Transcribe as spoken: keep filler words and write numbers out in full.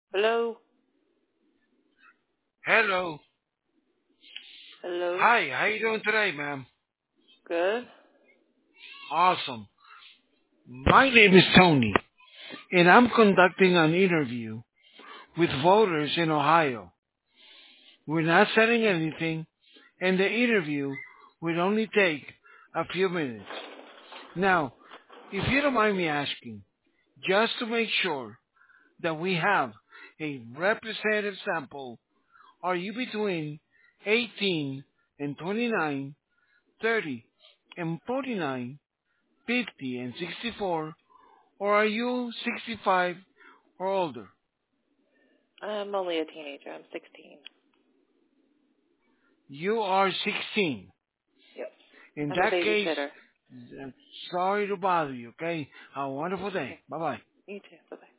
Hello? Hello. Hello? Hi, how you doing today, ma'am? Good? Awesome. My name is Tony, and I'm conducting an interview with voters in Ohio. We're not selling anything, and the interview will only take a few minutes. Now, if you don't mind me asking, just to make sure that we have a representative sample, are you between eighteen and twenty-nine, thirty and forty-nine, fifty and sixty-four, or are you sixty-five or older? I'm only a teenager. I'm sixteen. You are sixteen. Yep. In I'm a that case, babysitter. uh, sorry to bother you, okay? Have a wonderful day. Bye-bye. You too. Bye-bye.